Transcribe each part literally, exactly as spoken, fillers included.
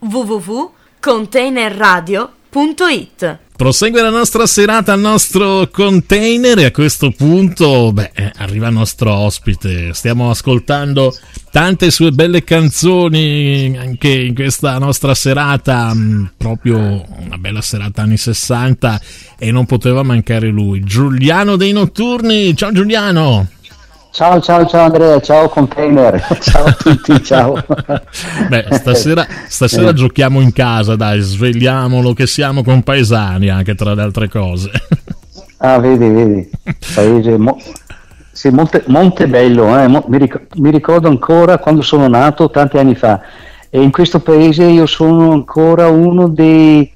w w w punto container radio punto it. Prosegue la nostra serata al nostro container e a questo punto beh, arriva il nostro ospite. Stiamo ascoltando tante sue belle canzoni anche in questa nostra serata, proprio una bella serata anni sessanta, e non poteva mancare lui, Giuliano dei Notturni. Ciao Giuliano. Ciao ciao ciao Andrea, ciao container, ciao a tutti, ciao. Beh, stasera, stasera eh. giochiamo in casa, dai, svegliamolo che siamo compaesani anche tra le altre cose. Ah, vedi, vedi, paese, mo- sì, Monte, Montebello, eh, mo- mi, ric- mi ricordo ancora quando sono nato tanti anni fa, e in questo paese io sono ancora uno dei...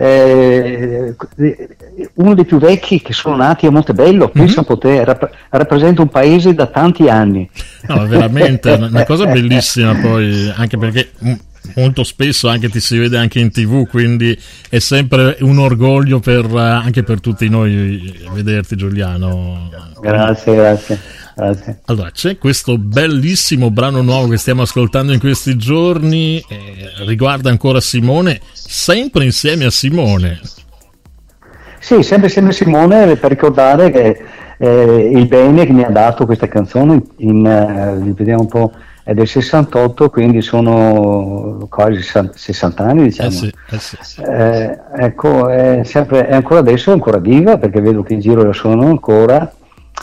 Eh, uno dei più vecchi che sono nati a Montebello. Mm-hmm. Pensa a te, rapp- rappresenta un paese da tanti anni. No, veramente una cosa bellissima, poi anche perché molto spesso anche ti si vede anche in tv, quindi è sempre un orgoglio per, anche per tutti noi vederti, Giuliano. Grazie, grazie. Grazie. Allora, c'è questo bellissimo brano nuovo che stiamo ascoltando in questi giorni, eh, riguarda ancora Simone, sempre insieme a Simone. Sì, sempre insieme a Simone, per ricordare che eh, il bene che mi ha dato questa canzone, in, eh, vediamo un po', è del sessantotto, quindi sono quasi sessanta anni, diciamo. Eh sì, eh sì, sì. Eh, ecco, è, sempre, è ancora adesso, è ancora viva, perché vedo che in giro la suonano ancora.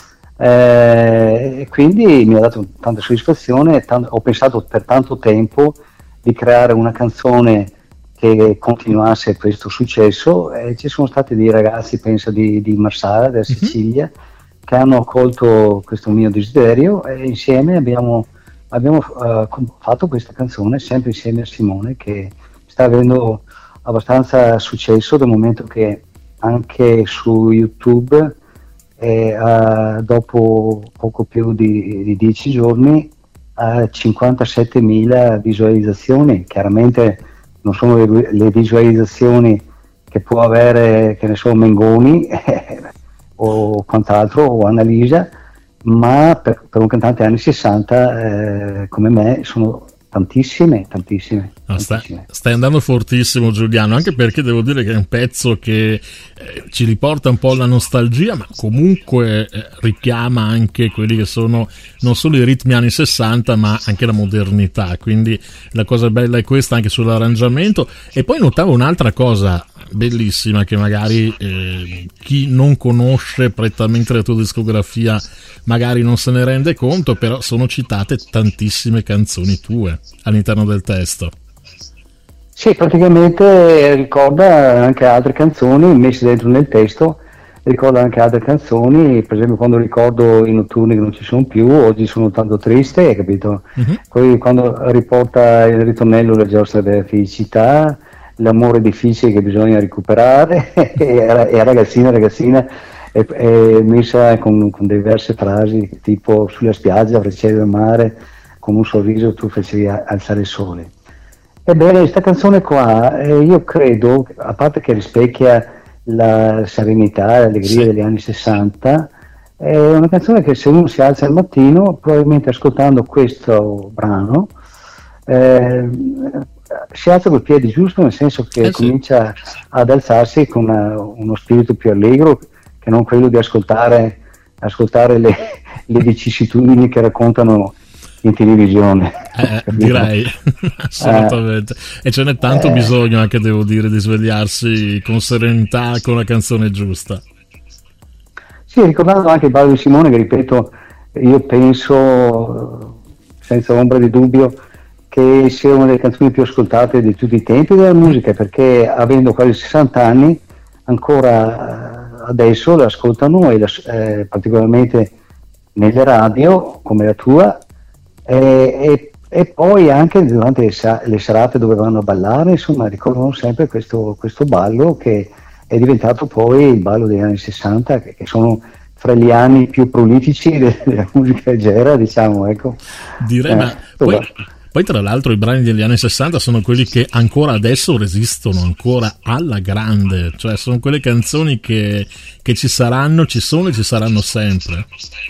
E eh, quindi mi ha dato tanta soddisfazione. T- ho pensato per tanto tempo di creare una canzone che continuasse questo successo, e ci sono stati dei ragazzi, penso di, di Marsala, della Sicilia, mm-hmm. che hanno accolto questo mio desiderio, e insieme abbiamo, abbiamo uh, fatto questa canzone, sempre insieme a Simone, che sta avendo abbastanza successo, dal momento che anche su YouTube e uh, dopo poco più di, di dieci giorni ha cinquantasettemila visualizzazioni. Chiaramente non sono le, le visualizzazioni che può avere, che ne so, Mengoni eh, o quant'altro, o Annalisa, ma per, per un cantante anni sessanta eh, come me sono tantissime, tantissime. No, sta, stai andando fortissimo, Giuliano, anche perché devo dire che è un pezzo che eh, ci riporta un po' alla nostalgia, ma comunque eh, richiama anche quelli che sono non solo i ritmi anni sessanta, ma anche la modernità, quindi la cosa bella è questa anche sull'arrangiamento. E poi notavo un'altra cosa bellissima che magari eh, chi non conosce prettamente la tua discografia magari non se ne rende conto, però sono citate tantissime canzoni tue all'interno del testo. Sì, praticamente ricorda anche altre canzoni messe dentro nel testo, ricorda anche altre canzoni, per esempio quando ricordo i notturni che non ci sono più, oggi sono tanto triste, hai capito? Mm-hmm. Poi quando riporta il ritornello della giostra della felicità, l'amore difficile che bisogna recuperare, e ragazzina, ragazzina, è, è messa con, con diverse frasi, tipo sulla spiaggia facevi il mare, con un sorriso tu facevi alzare il sole. Ebbene, questa canzone qua, eh, io credo, a parte che rispecchia la serenità, l'allegria, sì, degli anni sessanta, è una canzone che se uno si alza al mattino, probabilmente ascoltando questo brano, eh, si alza col piede giusto, nel senso che eh, comincia sì. ad alzarsi con una, uno spirito più allegro, che non quello di ascoltare, ascoltare le, le vicissitudini che raccontano in televisione. Eh, direi assolutamente, eh, e ce n'è tanto eh, bisogno anche, devo dire, di svegliarsi con serenità, con la canzone giusta. Sì, ricordando anche il ballo di Simone, che ripeto, io penso senza ombra di dubbio che sia una delle canzoni più ascoltate di tutti i tempi della musica, perché avendo quasi sessanta anni ancora adesso la ascoltano, e la, eh, particolarmente nelle radio come la tua, e, e, e poi anche durante le, sa- le serate dove vanno a ballare, insomma, ricordano sempre questo, questo ballo, che è diventato poi il ballo degli anni sessanta, che, che sono fra gli anni più prolifici de- della musica leggera, diciamo, ecco. Direi, eh, ma poi, poi tra l'altro i brani degli anni sessanta sono quelli che ancora adesso resistono ancora alla grande, cioè sono quelle canzoni che, che ci saranno, ci sono e ci saranno sempre.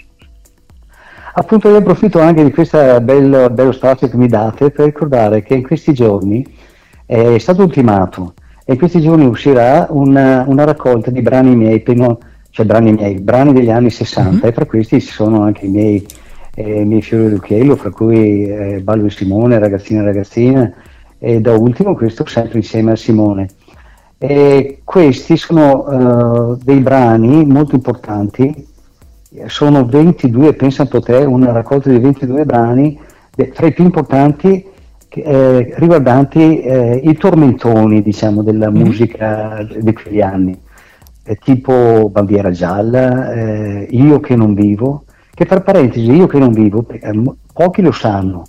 Appunto, io approfitto anche di questo bello, bello spazio che mi date per ricordare che in questi giorni è stato ultimato e in questi giorni uscirà una, una raccolta di brani miei, cioè brani miei, brani degli anni sessanta, mm-hmm. e tra questi ci sono anche i miei, eh, i miei fiori d'occhiello, fra cui eh, Ballo di Simone, Ragazzina Ragazzina, e da ultimo questo sempre insieme a Simone. E questi sono uh, dei brani molto importanti, sono ventidue, pensa un po' te, una raccolta di ventidue brani, tra i più importanti eh, riguardanti eh, i tormentoni, diciamo, della musica di quegli anni, eh, tipo Bandiera Gialla, eh, Io che non vivo, che per parentesi Io che non vivo, eh, pochi lo sanno,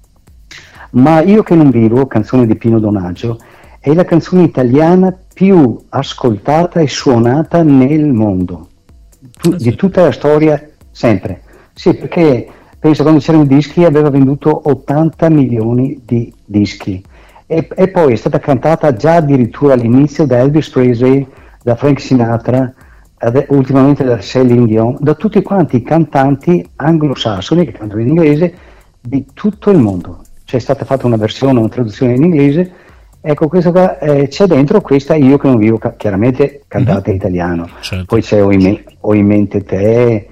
ma Io che non vivo, canzone di Pino Donaggio, è la canzone italiana più ascoltata e suonata nel mondo, tu, di tutta la storia, sempre. Sì, perché penso quando c'erano i dischi aveva venduto ottanta milioni di dischi e, e poi è stata cantata già addirittura all'inizio da Elvis Presley, da Frank Sinatra, ad, ultimamente da Celine Dion, da tutti quanti i cantanti anglosassoni che cantano in inglese di tutto il mondo. C'è stata fatta una versione, una traduzione in inglese. Ecco, questo qua, eh, c'è dentro questa Io che non vivo, chiaramente cantata mm-hmm. in italiano, certo. Poi c'è Ho in, me, Ho in mente te,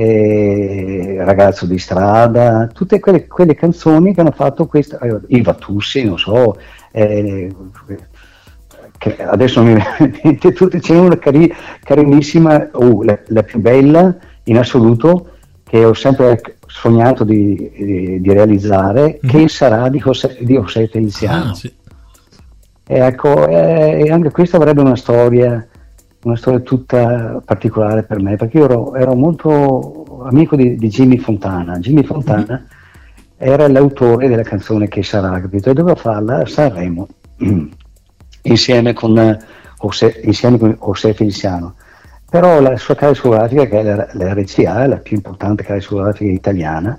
eh, Ragazzo di strada, tutte quelle, quelle canzoni che hanno fatto questa, eh, I Vatussi, non so, eh, che adesso mi viene tutte, c'è una cari, carinissima, oh, la, la più bella in assoluto, che ho sempre sognato di, di, di realizzare, mm-hmm. Che sarà di José, di José Feliciano. Ah, sì. E ecco, e anche questa avrebbe una storia, una storia tutta particolare per me, perché io ero, ero molto amico di, di Jimmy Fontana. Jimmy Fontana mm-hmm. era l'autore della canzone Che sarà, capito? E doveva farla a Sanremo insieme con José, insieme con José Feliciano. Però la sua casa discografica, che è la, la R C A, la più importante casa discografica italiana,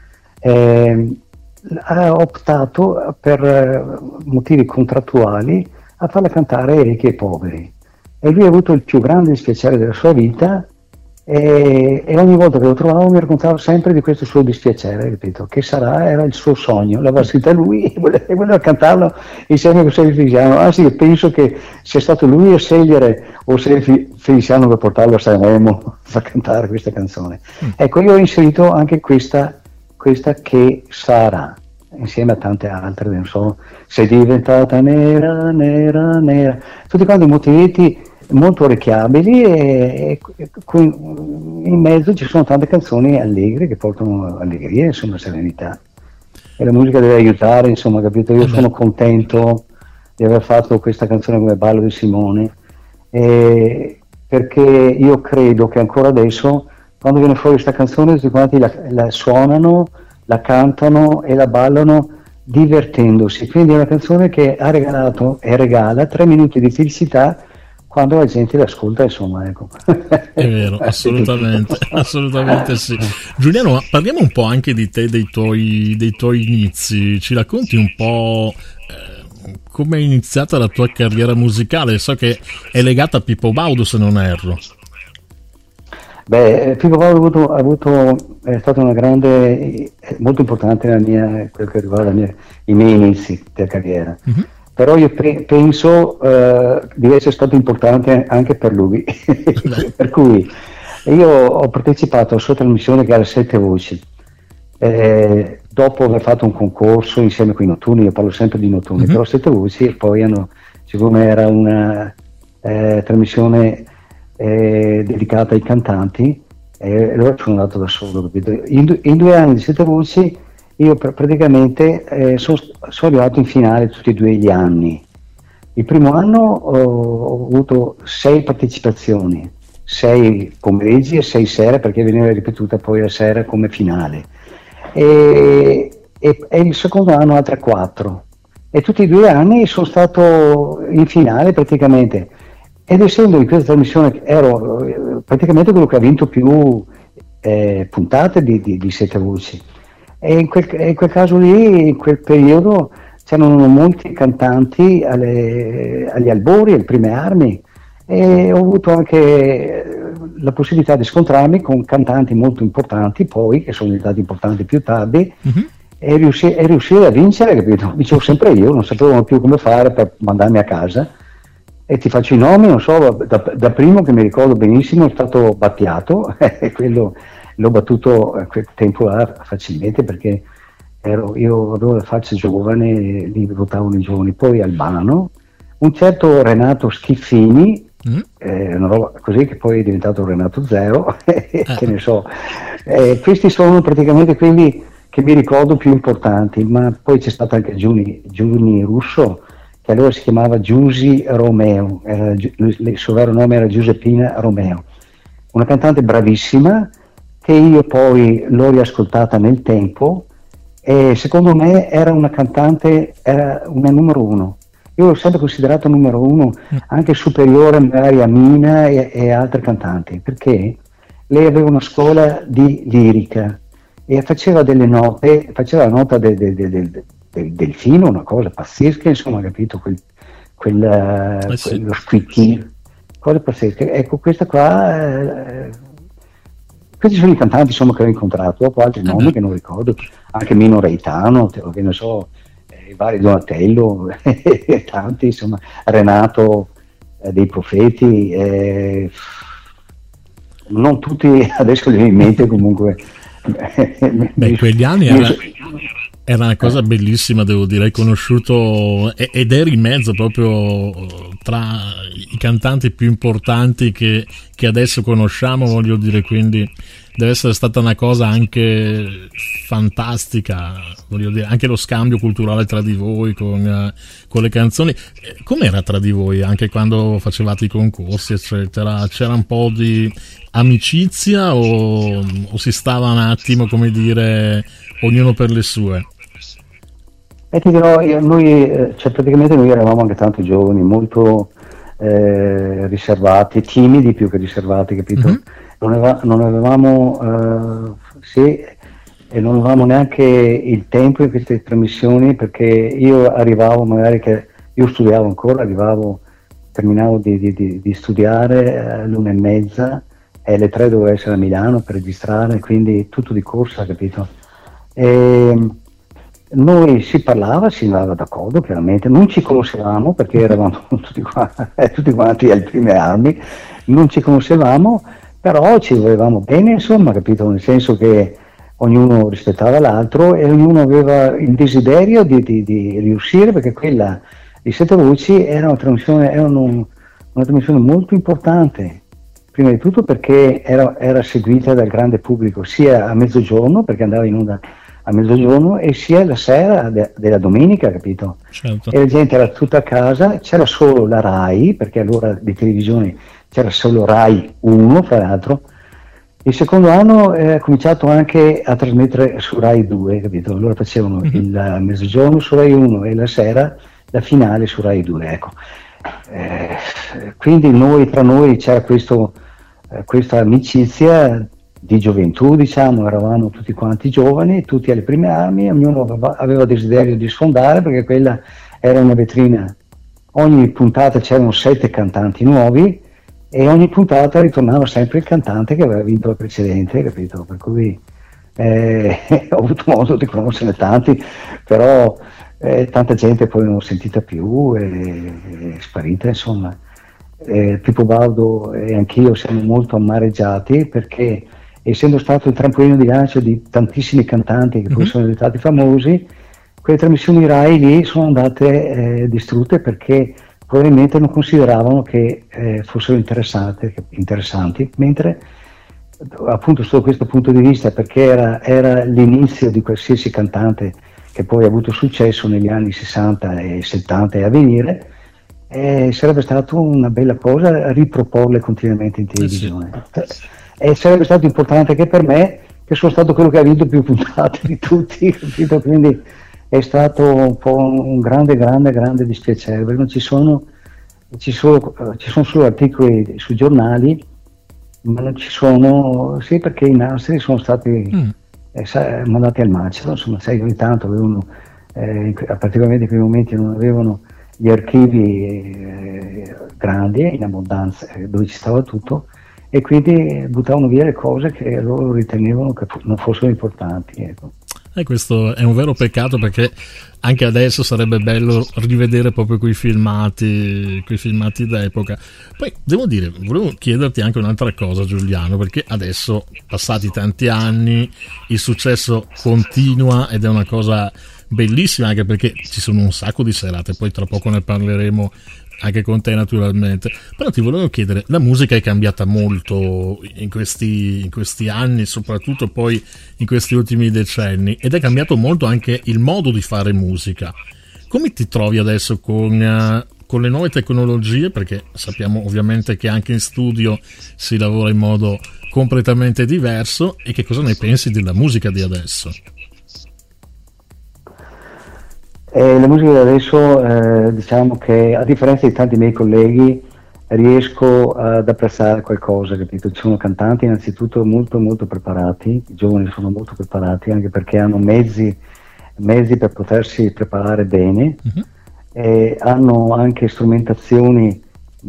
eh, ha optato per motivi contrattuali a farla cantare ai ricchi e poveri, e lui ha avuto il più grande dispiacere della sua vita e, e ogni volta che lo trovavo mi raccontava sempre di questo suo dispiacere, ripeto, che sarà, era il suo sogno, l'aveva scritta lui e voleva, e voleva cantarlo insieme con Sergio Feliciano, anzi io penso che sia stato lui a scegliere o Sergio Feliciano per portarlo a Sanremo a cantare questa canzone. Mm. Ecco, io ho inserito anche questa questa Che sarà, insieme a tante altre, non so, sei diventata nera, nera, nera, tutti quanti motivetti molto orecchiabili e, e in mezzo ci sono tante canzoni allegre che portano allegria, insomma, serenità. E la musica deve aiutare, insomma, capito? Io sono contento di aver fatto questa canzone come Ballo di Simone, e perché io credo che ancora adesso, quando viene fuori questa canzone, tutti quanti la, la suonano, la cantano e la ballano divertendosi. Quindi è una canzone che ha regalato e regala tre minuti di felicità quando la gente l'ascolta, insomma, ecco. È vero, assolutamente, assolutamente sì. Giuliano, parliamo un po' anche di te, dei tuoi, dei tuoi inizi. Ci racconti un po' eh, come è iniziata la tua carriera musicale? So che è legata a Pippo Baudo, se non erro. Beh, Pippo Baudo ha avuto, ha avuto, è stata una grande, molto importante nella mia, quello che riguarda mia, i miei inizi della carriera. Mm-hmm. Però io pe- penso uh, di essere stato importante anche per lui. Per cui io ho partecipato alla sua trasmissione che era Sette Voci. Eh, dopo aver fatto un concorso insieme con i Notturni, io parlo sempre di Notturni, mm-hmm. però Sette Voci, e poi hanno, siccome era una eh, trasmissione Eh, dedicata ai cantanti, e eh, allora sono andato da solo, capito? In, in due anni di Sette Voci io pr- praticamente eh, sono son arrivato in finale tutti e due gli anni. Il primo anno ho, ho avuto sei partecipazioni, sei pomeriggi e sei sere, perché veniva ripetuta poi la sera come finale, e, e, e il secondo anno altre quattro, e tutti e due anni sono stato in finale praticamente. Ed essendo in questa trasmissione ero eh, praticamente quello che ha vinto più eh, puntate di, di, di Sette Voci, e in quel, in quel caso lì, in quel periodo, c'erano molti cantanti alle, agli albori, alle prime armi, e ho avuto anche la possibilità di scontrarmi con cantanti molto importanti poi, che sono diventati importanti più tardi, mm-hmm. e, riusci- e riuscire a vincere, capito? Vincevo sempre io, non sapevo più come fare per mandarmi a casa. E ti faccio i nomi, non so, da, da primo che mi ricordo benissimo è stato Battiato, e quello l'ho battuto a quel tempo là facilmente perché ero, io avevo la faccia giovane, lì votavano i giovani, poi Albano, un certo Renato Schiffini, mm. eh, una roba così che poi è diventato Renato Zero, che ne so, eh, questi sono praticamente quelli che mi ricordo più importanti, ma poi c'è stato anche Giuni, Giuni Russo, che allora si chiamava Giusy Romeo, era, il suo vero nome era Giuseppina Romeo, una cantante bravissima che io poi l'ho riascoltata nel tempo e secondo me era una cantante, era una numero uno. Io l'ho sempre considerata numero uno, anche superiore magari a Mina e, e altre cantanti, perché lei aveva una scuola di lirica e faceva delle note, faceva la nota del, del, del, del delfino, una cosa pazzesca, insomma, capito? Quel, quel, eh sì. Quello squicchino, cose pazzesche. Ecco, questa qua, eh, questi sono i cantanti insomma che ho incontrato, dopo altri nomi uh-huh. che non ricordo, anche Mino Reitano, che ne so, i vari Donatello, tanti, insomma, Renato eh, dei Profeti, eh, non tutti adesso li ho in mente comunque. Beh, quegli anni era, era una cosa bellissima, devo dire, hai conosciuto ed eri in mezzo proprio tra i cantanti più importanti che, che adesso conosciamo, voglio dire, quindi deve essere stata una cosa anche fantastica, voglio dire, anche lo scambio culturale tra di voi con, uh, con le canzoni. Com'era tra di voi anche quando facevate i concorsi eccetera? C'era un po' di amicizia o, o si stava un attimo, come dire, ognuno per le sue? E ti dirò, io, noi, cioè praticamente noi eravamo anche tanti giovani, molto eh, riservati, timidi più che riservati, capito? Mm-hmm. Non, ava, non avevamo eh, sì, e non avevamo neanche il tempo in queste trasmissioni, perché io arrivavo magari che io studiavo ancora, arrivavo, terminavo di, di, di, di studiare all'una e mezza e alle tre dovevo essere a Milano per registrare, quindi tutto di corsa, capito? E noi si parlava, si andava d'accordo, chiaramente, non ci conoscevamo perché eravamo tutti quanti, tutti quanti alle prime armi, non ci conoscevamo, però ci volevamo bene, insomma, capito? Nel senso che ognuno rispettava l'altro e ognuno aveva il desiderio di, di, di riuscire, perché quella di Sette Voci era una trasmissione, era un, una trasmissione molto importante, prima di tutto perché era, era seguita dal grande pubblico, sia a mezzogiorno, perché andava in onda a mezzogiorno, e sia la sera de, della domenica, capito? Certo. E la gente era tutta a casa, c'era solo la Rai, perché allora di televisione c'era solo Rai uno, fra l'altro. Il secondo anno è cominciato anche a trasmettere su Rai due, capito? Allora facevano mm-hmm. il mezzogiorno su Rai uno e la sera la finale su Rai due, ecco. Eh, quindi noi, tra noi c'era questo, eh, questa amicizia di gioventù, diciamo, eravamo tutti quanti giovani, tutti alle prime armi, ognuno aveva, aveva desiderio di sfondare, perché quella era una vetrina. Ogni puntata c'erano sette cantanti nuovi e ogni puntata ritornava sempre il cantante che aveva vinto la precedente, capito? Per cui eh, ho avuto modo di conoscere tanti, però eh, tanta gente poi non l'ho sentita più, è, è sparita, insomma. Eh, Pippo Baudo e anch'io siamo molto amareggiati, perché essendo stato il trampolino di lancio di tantissimi cantanti che poi mm-hmm. sono diventati famosi, quelle trasmissioni Rai lì sono andate eh, distrutte, perché probabilmente non consideravano che eh, fossero interessanti, interessanti, mentre appunto sotto questo punto di vista, perché era, era l'inizio di qualsiasi cantante che poi ha avuto successo negli anni sessanta e settanta e a venire, eh, sarebbe stata una bella cosa riproporle continuamente in televisione. Eh sì. E sarebbe stato importante anche per me, che sono stato quello che ha vinto più puntate di tutti, capito? Quindi è stato un po' un grande, grande, grande dispiacere, perché non ci sono, ci sono, ci sono solo articoli sui giornali, ma non ci sono, sì, perché i nastri sono stati mm. eh, mandati al macero, insomma, sai, ogni tanto avevano, eh, particolarmente in quei momenti non avevano gli archivi eh, grandi, in abbondanza, eh, dove ci stava tutto, e quindi buttavano via le cose che loro ritenevano che non fossero importanti, ecco. E questo è un vero peccato, perché anche adesso sarebbe bello rivedere proprio quei filmati, quei filmati d'epoca. Poi devo dire, volevo chiederti anche un'altra cosa, Giuliano, perché adesso, passati tanti anni, il successo continua ed è una cosa bellissima, anche perché ci sono un sacco di serate, poi tra poco ne parleremo anche con te naturalmente. Però ti volevo chiedere, la musica è cambiata molto in questi, in questi anni, soprattutto poi in questi ultimi decenni, ed è cambiato molto anche il modo di fare musica. Come ti trovi adesso con, uh, con le nuove tecnologie? Perché sappiamo ovviamente che anche in studio si lavora in modo completamente diverso, e che cosa ne pensi della musica di adesso? Eh, la musica di adesso, eh, diciamo che a differenza di tanti miei colleghi riesco ad apprezzare qualcosa, capito? Ci sono cantanti innanzitutto molto molto preparati, i giovani sono molto preparati anche perché hanno mezzi, mezzi per potersi preparare bene, uh-huh. E hanno anche strumentazioni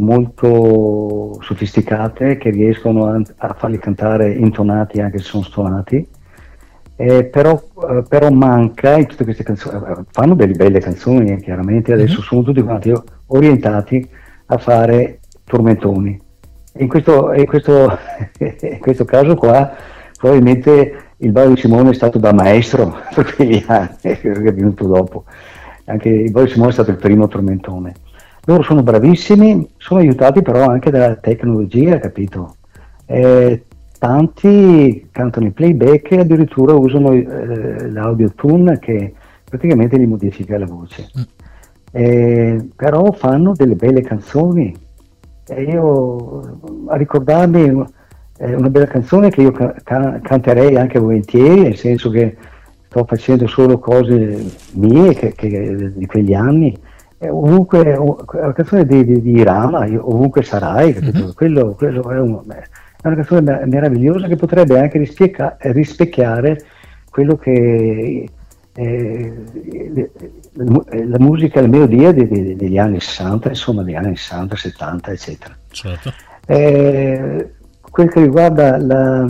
molto sofisticate che riescono a, a farli cantare intonati anche se sono stonati. Eh, però, eh, però manca in tutte queste canzoni, eh, fanno delle belle canzoni, eh, chiaramente adesso mm-hmm. sono tutti quanti orientati a fare tormentoni. In questo, in questo, in questo caso qua probabilmente il Ballo di Simone è stato da maestro per quegli anni, che è venuto dopo. Anche il Ballo di Simone è stato il primo tormentone. Loro sono bravissimi, sono aiutati però anche dalla tecnologia, capito? Eh, Tanti cantano in playback e addirittura usano eh, l'audio-tune che praticamente gli modifica la voce. Mm. Eh, però fanno delle belle canzoni. E io a ricordarmi eh, una bella canzone che io ca- ca- canterei anche volentieri, nel senso che sto facendo solo cose mie che, che, di quegli anni. Eh, ovunque, la canzone di, di, di Rama, io, ovunque sarai, capito? Mm-hmm. Quello, quello è un... È una canzone meravigliosa che potrebbe anche rispecca- rispecchiare quello che eh, la, la musica, la melodia de, de, degli anni sessanta, insomma degli anni sessanta, settanta, eccetera. Certo. Eh, quel che riguarda la,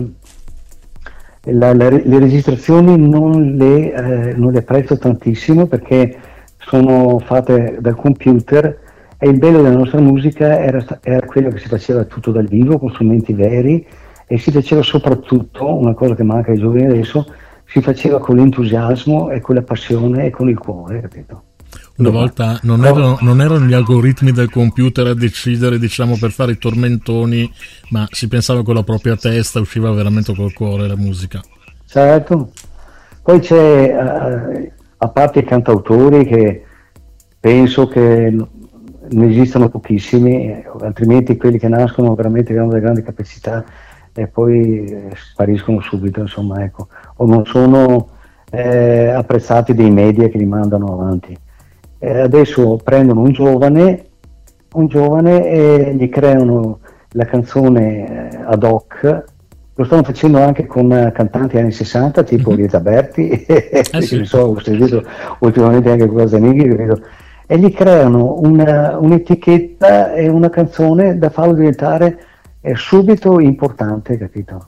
la, la, le registrazioni non le, eh, non le apprezzo tantissimo perché sono fatte dal computer. E il bello della nostra musica era, era quello che si faceva tutto dal vivo, con strumenti veri, e si faceva soprattutto, una cosa che manca ai giovani adesso, si faceva con l'entusiasmo e con la passione e con il cuore, capito? Una volta non erano, non erano gli algoritmi del computer a decidere, diciamo, per fare i tormentoni, ma si pensava con la propria testa, usciva veramente col cuore la musica. Certo. Poi c'è, uh, a parte i cantautori, che penso che ne esistano pochissimi, altrimenti quelli che nascono veramente hanno delle grandi capacità e poi eh, spariscono subito, insomma, ecco, o non sono eh, apprezzati dei media che li mandano avanti. Eh, adesso prendono un giovane, un giovane e gli creano la canzone eh, ad hoc. Lo stanno facendo anche con uh, cantanti anni sessanta, tipo mm-hmm. Lieta Berti, eh sì. So, ho sentito ultimamente anche con Zanighi, capito? E gli creano una, un'etichetta e una canzone da farlo diventare eh, subito importante, capito?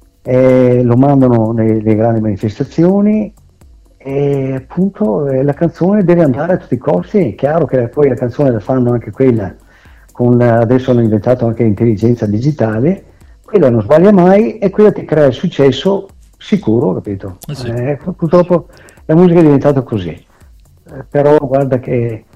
E lo mandano nelle grandi manifestazioni e appunto eh, la canzone deve andare a tutti i costi. È chiaro che poi la canzone la fanno anche quella, con la, adesso hanno inventato anche l'intelligenza digitale, quella non sbaglia mai e quella ti crea il successo sicuro, capito? Eh sì. eh, purtroppo la musica è diventata così, eh, però guarda che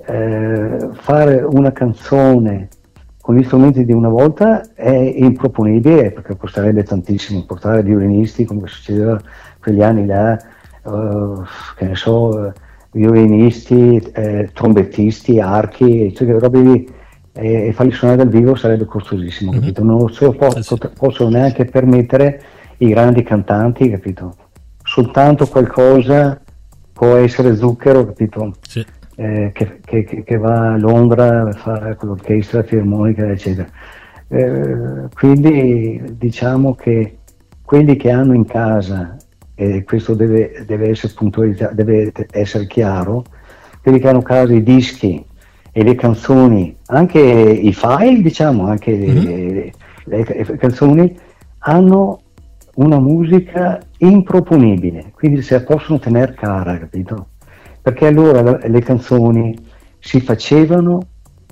Eh, fare una canzone con gli strumenti di una volta è improponibile perché costerebbe tantissimo portare violinisti come succedeva quegli anni là, uh, che ne so, violinisti, eh, trombettisti, archi, cioè, robe lì, e, e farli suonare dal vivo sarebbe costosissimo, mm-hmm. capito? Non se lo po- eh sì. possono neanche permettere i grandi cantanti, capito? Soltanto qualcosa può essere Zucchero, capito? Sì. Eh, che, che, che va a Londra a fare con l'orchestra filarmonica, eccetera. Eh, quindi diciamo che quelli che hanno in casa, e questo deve, deve essere puntualizzato, deve essere chiaro, quelli che hanno in casa i dischi e le canzoni, anche i file, diciamo, anche mm-hmm. le, le, le canzoni, hanno una musica improponibile, quindi se la possono tenere cara, capito? Perché allora la- le canzoni si facevano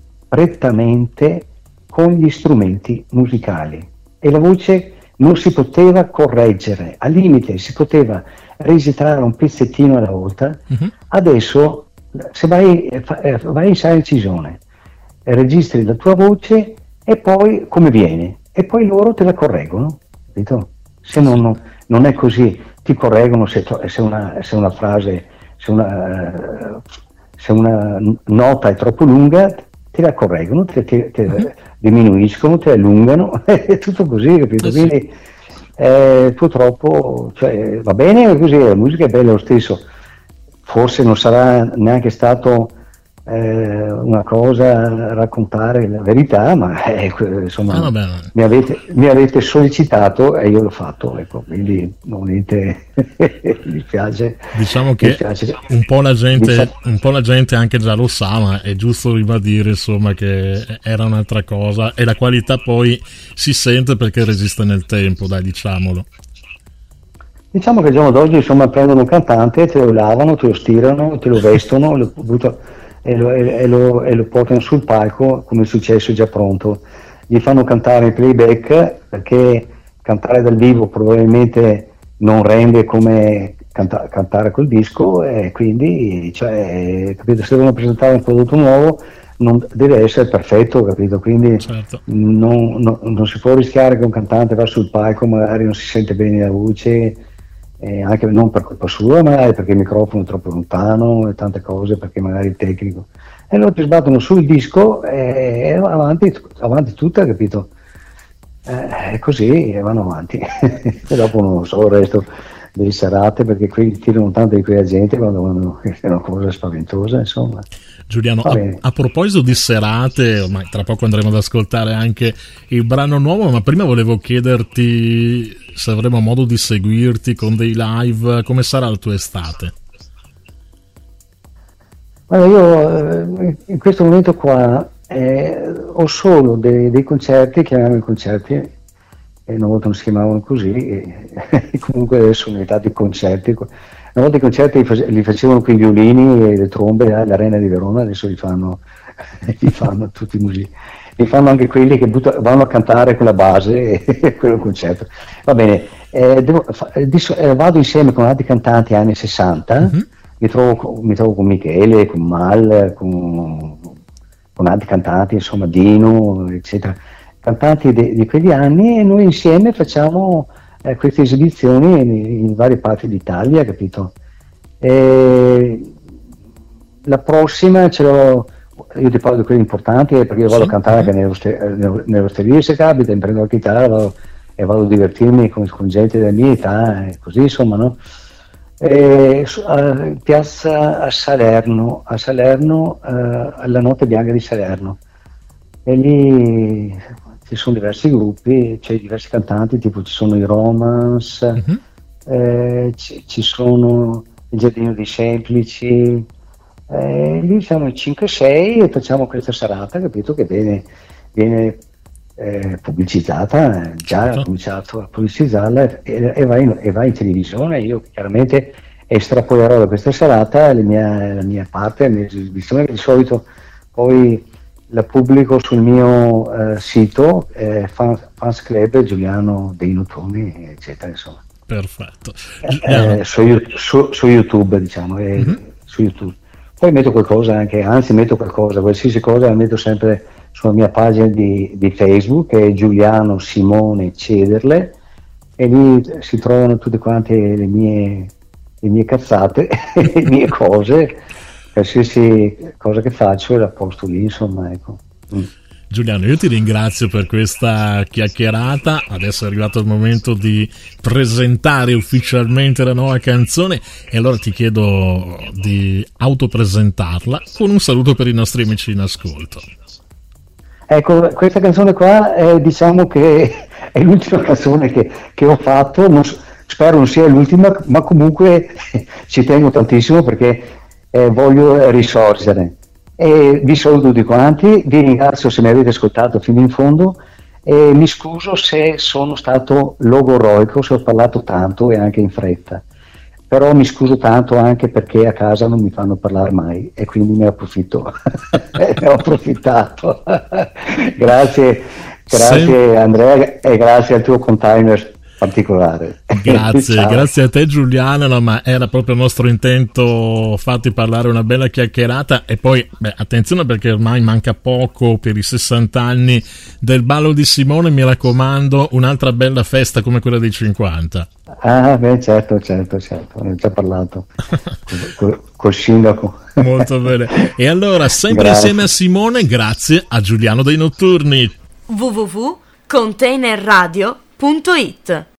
prettamente con gli strumenti musicali e la voce non si poteva correggere, al limite si poteva registrare un pezzettino alla volta. Mhm. Adesso se vai, eh, fa- eh, vai in sala incisione, eh, registri la tua voce e poi come viene, e poi loro te la correggono, capito? Se non, non è così, ti correggono se, to- se una, se una frase, se una, eh, se una nota è troppo lunga, te la correggono, te, te- te Mhm. diminuiscono, te allungano, è tutto così, capito? Eh sì. Quindi eh, purtroppo, cioè, va bene così, la musica è bella lo stesso, forse non sarà neanche stato eh, una cosa raccontare la verità, ma eh, que- insomma Ah, vabbè. mi avete, mi avete sollecitato e io l'ho fatto, ecco, quindi non niente, mi piace, Diciamo mi che piace. un po' la gente, Diciamo- un po' la gente anche già lo sa, ma è giusto ribadire insomma che era un'altra cosa e la qualità poi si sente perché resiste nel tempo, dai, diciamolo. Diciamo che al giorno d'oggi insomma prendono un cantante, te lo lavano, te lo stirano, te lo vestono lo buttano- e, lo, e- e lo- e lo portano sul palco come è successo già pronto. Gli fanno cantare in playback perché cantare dal vivo probabilmente non rende come canta- cantare col disco e quindi cioè, capito, se devono presentare un prodotto nuovo non deve essere perfetto, capito? Quindi Certo. non, non- non si può rischiare che un cantante va sul palco, magari non si sente bene la voce, eh, anche non per colpa sua, magari perché il microfono è troppo lontano e tante cose, perché magari il tecnico. E allora ti sbattono sul disco e avanti, avanti tutta, capito? Eh, È così e vanno avanti. E dopo non so il resto delle serate, perché qui tirano tanto di quei agenti quando vanno, è una cosa spaventosa, insomma. Giuliano, Va a, bene. a proposito di serate, ormai tra poco andremo ad ascoltare anche il brano nuovo, ma prima volevo chiederti se avremo modo di seguirti con dei live, come sarà la tua estate? Guarda, io eh, in questo momento qua eh, ho solo dei, dei concerti, chiamiamo concerti, e una volta non si chiamavano così, e, e comunque adesso sono diventati concerti. Una volta i concerti li, face- li facevano con i violini e le trombe all'Arena di Verona, adesso li fanno, li fanno tutti i musici, li fanno anche quelli che butta- vanno a cantare con la base e quello è un concerto. Va bene, eh, devo fa- eh, di so- eh, vado insieme con altri cantanti anni sessanta. Mhm. Mi trovo, co- mi trovo con Michele, con Mal, con, con altri cantanti, insomma Dino, eccetera, cantanti de- di quegli anni, e noi insieme facciamo eh, queste esibizioni in, in varie parti d'Italia, capito? E la prossima ce l'ho, io ti parlo di quelli importanti eh, perché io vado Sì. a cantare anche nelle oste- eh, nelle nelle osterie se capita, mi prendo la chitarra vado- e vado a divertirmi con, con gente della mia età, e così insomma, no? E, su- a- in piazza a Salerno, a Salerno, eh, alla Notte Bianca di Salerno. E lì ci sono diversi gruppi, c'è diversi cantanti, tipo ci sono i Romance, Mhm. eh, ci, ci sono il Giardino dei Semplici, eh, lì siamo in cinque sei e facciamo questa serata, capito, che viene, viene eh, pubblicizzata, già Certo. ha cominciato a pubblicizzarla e, e va in, e va in televisione. Io chiaramente estrapolerò da questa serata la mia, la mia parte, la mia esibizione, che di solito poi la pubblico sul mio eh, sito, eh, Fans, Fans Club Giuliano dei Nutoni, eccetera, insomma. Perfetto. Giuliano, Eh, su, You- su- su YouTube, diciamo, eh, Mhm. su YouTube. Poi metto qualcosa anche, anzi metto qualcosa, qualsiasi cosa la metto sempre sulla mia pagina di, di Facebook, che è Giuliano Simone Cederle, e lì si trovano tutte quante le mie, le mie cazzate, le mie cose, qualsiasi cosa che faccio la posto lì, insomma, ecco. Mm. Giuliano, io ti ringrazio per questa chiacchierata. Adesso è arrivato il momento di presentare ufficialmente la nuova canzone e allora ti chiedo di autopresentarla con un saluto per i nostri amici in ascolto. Ecco, questa canzone qua è, diciamo che è l'ultima canzone che, che ho fatto, non s- spero non sia l'ultima, ma comunque ci tengo tantissimo perché eh, voglio risorgere. E vi saluto tutti quanti, vi ringrazio se mi avete ascoltato fino in fondo e mi scuso se sono stato logorroico, se ho parlato tanto e anche in fretta, però mi scuso tanto anche perché a casa non mi fanno parlare mai e quindi ne approfitto, ne ho approfittato. Grazie, grazie Sem- Andrea e grazie al tuo container particolare. Grazie, grazie a te Giuliano, no, ma era proprio il nostro intento farti parlare una bella chiacchierata e poi beh, attenzione perché ormai manca poco per i sessanta anni del ballo di Simone, mi raccomando un'altra bella festa come quella dei cinquanta. Ah beh certo certo certo, ne ho già parlato col, col sindaco. Molto bene, e allora sempre grazie. Insieme a Simone, grazie a Giuliano dei Notturni. w w w punto container radio punto it